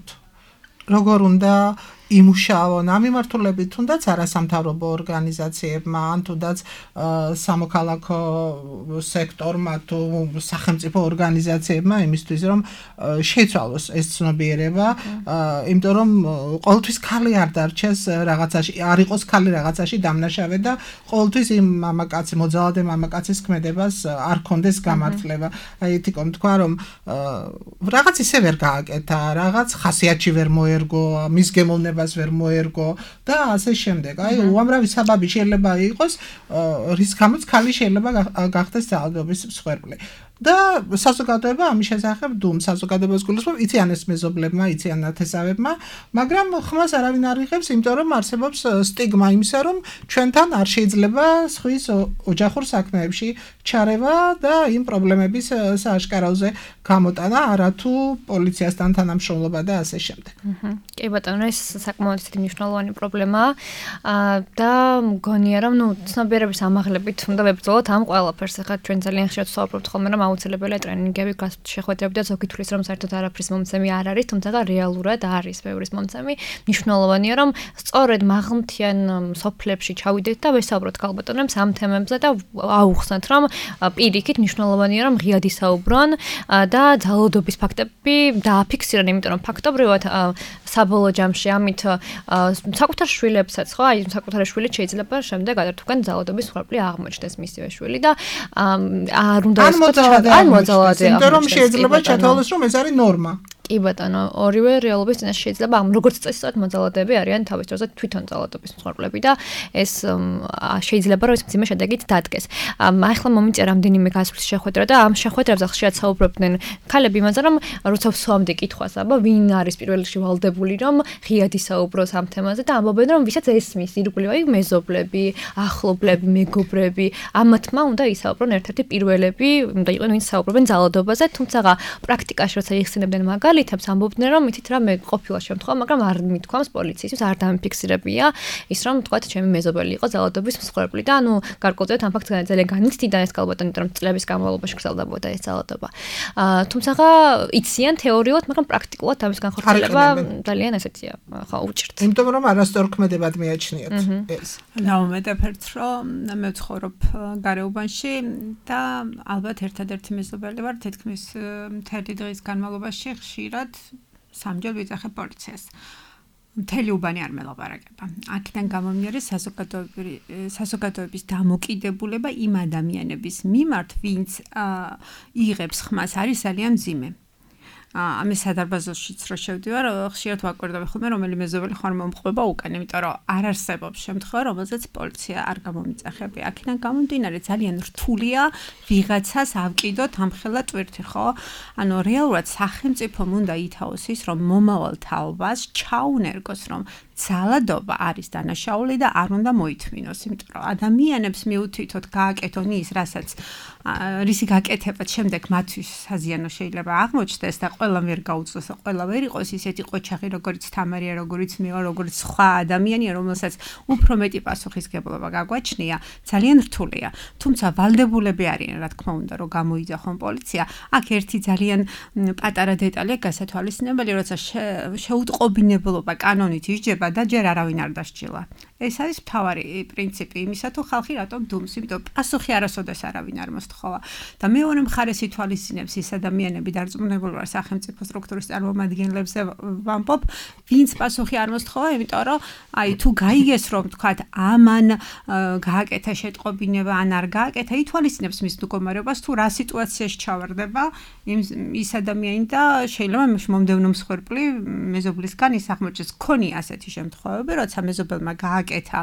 როგორ უნდა იმუშაონ ამ მიმართულებით, თუნდაც არასამთავრობო ორგანიზაციებმა, ან თუნდაც სამოქალაქო სექტორმა თუ სახელმწიფო ორგანიზაციებმა იმისთვის, რომ შეიცვალოს ეს ცნობიერება, იმიტომ რომ ყოველთვის ქალი არ დარჩეს რაღაცაში, არ იყოს ქალი რაღაცაში დამნაშავე და ყოველთვის იმ მამაკაცი, მოძალადე მამაკაცის ქმედებას არ კონდეს გამართლება. აი თვითონ თქვა, რომ რაღაც ისე ვერ გააკეთა, რაღაც ხასიათში ვერ მოერგო, მის გემოვნებას ვერ მოერგო და ასე შემდეგ. აი უამრავი საბაბი შეიძლება იყოს, რის გამოც ქალი შეიძლება გახდეს ძალადობის მსხვერპლი. და საზოგადოება ამის შესახებ დუმს, საზოგადოებას გულისხმობს, იციან ეს მეზობლებმა, იციან ნათესავებმა, მაგრამ ხმას არავინ არ იღებს, იმიტომ რომ არსებობს სტიგმა იმისა, რომ ჩვენთან არ შეიძლება სხვის ოჯახურ საქმეებში ჩარევა და იმ პრობლემების სააშკაროზე გამოტანა, არათუ პოლიციასთან თანამშრომლობა და ასე შემდეგ. კი ბატონო, ეს საკმაოდ მნიშვნელოვანი პრობლემაა და მგონია რომ ცნობიერების ამაღლებით უნდა ვებრძოლოთ ამ ყველაფერს. ახლა ჩვენ ძალიან ხშირად ვსაუბრობთ ხოლმე რომ აუცილებელია ტრენინგები, შეხვედრები და ზოგი თვლის რომ საერთოდ არაფრის მომცემი არ არის, თუმცა რეალურად არის ბევრის მომცემი. მნიშვნელოვანია რომ სწორედ მაღალმთიან სოფლებში ჩავიდეთ და ვესაუბროთ ქალბატონებს ამ თემებზე და აუხსნათ რომ პირიქით მნიშვნელოვანია რომ ღიად ისაუბრონ და ძალადობის ფაქტები დააფიქსირონ, იმიტომ რომ ფაქტობრივად საბოლოო ჯამში ამით საკუთარ შვილებსაც ხო, აი საკუთარი შვილი შეიძლება შემდეგ ადრთვან ძალადობის მსხვერპლი აღმოჩნდეს მისივე შვილი და არ უნდა ეს მოძალადე, იმიტომ რომ შეიძლება ჩათვალოს რომ ეს არის ნორმა. კი ბატონო, ორივე რეალობის წინაშე შეიძლება როგორც წესად მოძალადეები არიან თავის დროზე თვითონ ძალადობის მსხვერპლები და ეს შეიძლება რომ ეს მძიმე შედეგით დადგეს. ახლა მომიწია რამდენიმე გასვლის შეხვედრა და ამ შეხვედრებზე ხშირად საუბრობდნენ ქალები იმაზე, რომ როცა ვსვამდი კითხვას, აბა ვინ არის პირველ რიგში ვალდებული რომ ღიად ისაუბროს ამ თემაზე და ამბობენ რომ ვისაც ესმის ირგვლივ აი მეზობლები, ახლობლები, მეგობრები, ამათმა უნდა ისაუბრონ ერთ-ერთი პირველები, უნდა იყვნენ ვინც საუბრობენ ძალადობაზე, თუმცა პრაქტიკაში როცა იხსენებდნენ მაგალითებს ამბობდნენ რომ ითით რა მე ყოფილა შემთხვევა, მაგრამ არ მithქვამს პოლიციისთვის, არ დამიფიქსირებია ის რომ თქვა ჩემი მეზობელი იყო ძალადობის მსხვერპლი და გარკვეულწილად ამ ფაქტს ძალიან განიცდიდა ეს ქალბატონი, რომ წლების განმავლობაში გრძელდებოდა ეს ძალადობა. თუმცა იციან თეორიულად, მაგრამ პრაქტიკულად ამის განხორციელება ძალიან ესეთია, ხო, უჭირთ. იმიტომ რომ არასწორ ქმედებად მიაჩნიათ ეს. დავუმეტებთ რომ მე ვცხოვრობ გარეუბანში და ალბათ ერთადერთი მეზობელი ვარ თითქმის მთელი დღის განმავლობაში ხშირად სამჯერ ვიძახებ პოლიციას. მთელი უბანი არ მელაპარაკება. აქედან გამომდინარე საზოგადოების დამოკიდებულება იმ ადამიანების მიმართ, ვინც იღებს ხმას, არის ძალიან მძიმე. ამის სადარბაზოშიც რო შევდივარ, ხშირად ვაკვირდები ხოლმე რომელი მეზობელი ხარ მომყვება უკან, იმიტომ რომ არ არსებობს შემთხვევა, რომელზეც პოლიცია არ გამომიწახებია. აქედან გამომდინარე ძალიან რთულია ვიღაცას ავკიდოთ ამხელა ტვირთი, ხო? ანუ რეალურად სახელმწიფომ უნდა ითავოს ის, რომ მომავალ თაობას ჩაუნერგოს, რომ ძალადობა არის დანაშაული და არ უნდა მოითმინოს, იმიტომ რომ ადამიანებს მიუთითოთ გააკეთონ ის, რასაც რისი გაკეთებაც შემდეგ მათთვის საზიანო შეიძლება აღმოჩნდეს და ყველა ვერ გაუწოს და ყველა ვერ იყოს ისეთი ყოჩაღი, როგორც თამარია, როგორც მე ვარ, როგორც სხვა ადამიანია, რომელსაც უფრო მეტი პასუხისგებლობა გაგვაჩნია, ძალიან რთულია. თუმცა ვალდებულები არიან, რა თქმა უნდა, რომ გამოიძახონ პოლიცია. აქ ერთი ძალიან პატარა დეტალია გასათვალისწინებელი, როცა შეუტყობინებლობა კანონით ისჯება და ჯერ არავინ არ დასჯილა. ეს არის მთავარი პრინციპი იმისა, თუ ხალხი რატომ დუმს, იმიტომ პასუხი არასოდეს არავინ არ მოსთხოვა. და მეორე მხარეს ითვალისწინებს ის ადამიანები დარწმუნებული ვარ სახელმწიფო სტრუქტურის წარმომადგენლებზე ვამბობ, ვინც პასუხი არ მოსთხოვა, იმიტომ რომ აი თუ გაიგეს რომ თქვათ ამან გააკეთა შეტყობინება ან არ გააკეთა, ითვალისწინებს მის მდგომარეობას, თუ რა სიტუაციაში ჩავარდება ის ადამიანი და შეიძლება მომდევნო მსხვერპლი მეზობლისგან ის აღმოჩნდეს. ქონია ასეთი შემთხვევები, როცა მეზობელმა გააკეთა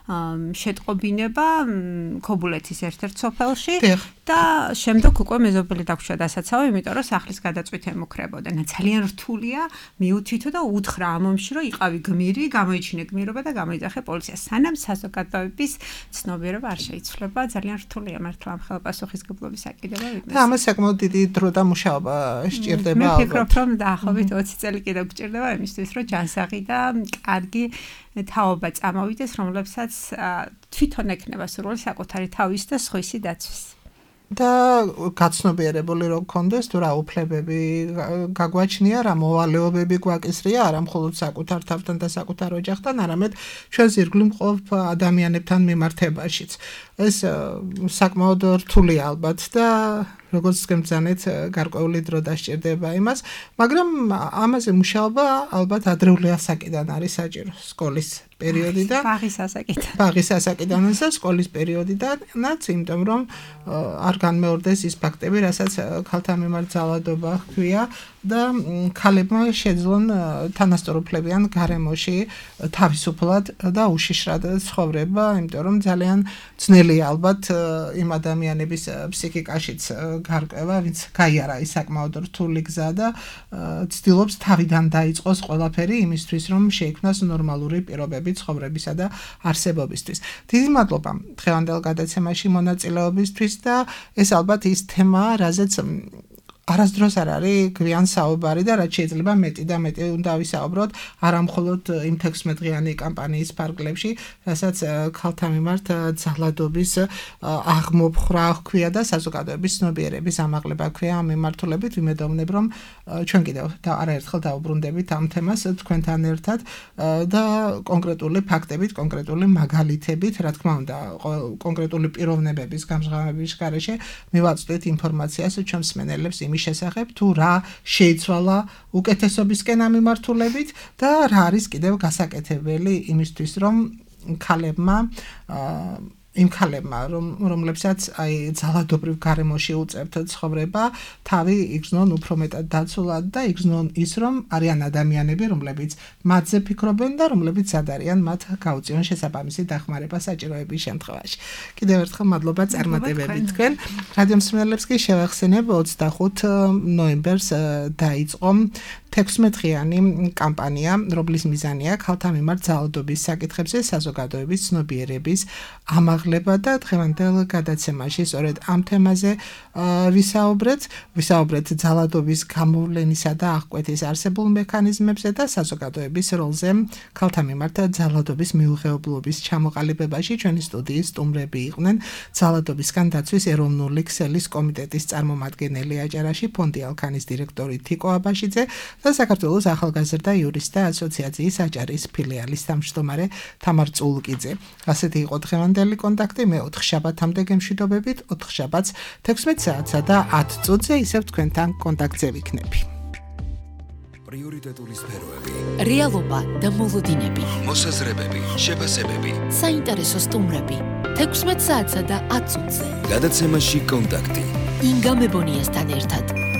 შეტყობინება ქობულეთის ერთ-ერთ სოფელში და შემდეგ უკვე მეზობელი დაგვრჩა დასაცავი, იმიტომ რომ სახლის გადაწყვეტა ემუქრებოდა. ძალიან რთულია მიუთითო და უთხრა ამომში, რომ იყავი გმირი, გამოიჩინე გმირობა და გამოიძახე პოლიციას. სანამ საზოგადოების ცნობიერება არ შეიცვლება, ძალიან რთულია მართლა ამ ხელა პასუხისგებლობის აკიდება. და ამას საკმაოდ დიდი დრო და მუშაობა სჭირდება. მე ვფიქრობ, რომ დაახლოებით 20 წელი კიდევ გჭირდება იმისთვის, რომ ჯანსაღი და კარგი თაობა წამოვიდეს, რომლებსაც თვითონ ექნება სურვილი საკუთარი თავის და სხვისი დაცვის. და გაცნობიერებული რომ გქონდეს, თუ რა უფლებები გაგვაჩნია, რა მოვალეობები გვაკისრია, არა მხოლოდ საკუთარ თავთან და საკუთარ ოჯახთან, არამედ ჩვენს ირგვლივ მყოფ ადამიანებთან მიმართებაშიც. ეს საკმაოდ რთულია ალბათ და როგორც გემბრძანეთ, გარკვეული დრო დასჭირდება იმას, მაგრამ ამაზე მუშაობა ალბათ ადრეული ასაკიდან არის საჭირო, სკოლის პერიოდიდან. ბაღის ასაკიდანაც და სკოლის პერიოდიდანაც, იმიტომ რომ არ განმეორდეს ის ფაქტები, რასაც ქალთა მიმართ ძალადობა ჰქვია და ქალებმა შეძლონ თანასწორუფლებიან გარემოში თავისუფლად და უშიშრად ცხოვრება, იმიტომ რომ ძალიან ძნელია ალბათ იმ ადამიანების ფსიქიკაშიც გარკვევა, ვინც გაიარა ის საკმაოდ რთული გზა და ცდილობს თავიდან დაიწყოს ყველაფერი იმისთვის, რომ შეიქმნას ნორმალური პირობები ცხოვრებისა და არსებობისთვის. დიდი მადლობა დღევანდელ გადაცემაში მონაწილეობისთვის და ეს ალბათ ის თემაა, რაზეც არასდროს არ არის გვიან საუბარი და რაც შეიძლება მეტი და მეტი უნდა ვისაუბროთ არა მხოლოდ იმ 16 დღიანი კამპანიის ფარგლებში, რასაც ქალთა მიმართ ძალადობის აღმოფხრა ჰქვია და საზოგადოების ცნობიერების ამაღლება ჰქვია ამ მიმართულებით. ვიმედოვნებ, რომ ჩვენ კიდევ არაერთხელ დავუბრუნდებით ამ თემას თქვენთან ერთად და კონკრეტული ფაქტებით, კონკრეტული მაგალითებით, რა თქმა უნდა, კონკრეტული პიროვნებების გამჟღავნების გარეშე მივაწვდით ინფორმაციას ჩვენს მსმენელებს იმის შესახებ, თუ რა შეიცვალა უკეთესობისკენ ამ მიმართულებით და რა არის კიდევ გასაკეთებელი იმისთვის, რომ იმ ქალებმა, რომლებსაც ძალადობრივ გარემოში უწევთ ცხოვრება, თავი იგრძნონ უფრო მეტად დაცულად და იგრძნონ ის, რომ არიან ადამიანები, რომლებიც მათზე ფიქრობენ და რომლებიც სად არიან მათ გაუწიონ შესაბამისი დახმარება საჭიროების შემთხვევაში. კიდევ ერთხელ მადლობა წარმატებებით თქვენ. რადიო მსმენელებს კი შევახსენებ 25 ნოემბერს დაიწყო 16-დღიანი კამპანია, რომლის მიზანია ქალთა მიმართ ძალადობის საკითხებზე საზოგადოების ცნობიერების ამაღლება და დღევანდელ გადაცემაში სწორედ ამ თემაზე ვისაუბრეთ ძალადობის გამოვლენისა და აღკვეთის არსებულ მექანიზმებზე და საზოგადოების როლზე ქალთა მიმართ ძალადობის მიუღებლობის ჩამოყალიბებაში. ჩვენი სტუდიის სტუმრები იყვნენ ძალადობისგან დაცვის ეროვნული ქსელის კომიტეტის წარმომადგენელი აჭარაში, ფონდი ალქანის დირექტორი თიკო აბაშიძე და საქართველოს ახალგაზრდა იურისტთა ასოციაციის აჭარის ფილიალის თავმჯდომარე თამარ წულკიძე. ასეთი იყო დღევანდელი კონტაქტი. მე 4 შაბათამდე გემშვიდობებით, 4 შაბათს 16 საათსა და 10 წუთზე ისევ თქვენთან კონტაქტზე ვიქნები. პრიორიტეტული სფეროები, რეალობა და მოლოდინები, მოსაზრებები, შეფასებები, საინტერესო სტუმრები 16 საათსა და 10 წუთზე. გადაცემაში კონტაქტი. ინგა მებონიასთან ერთად.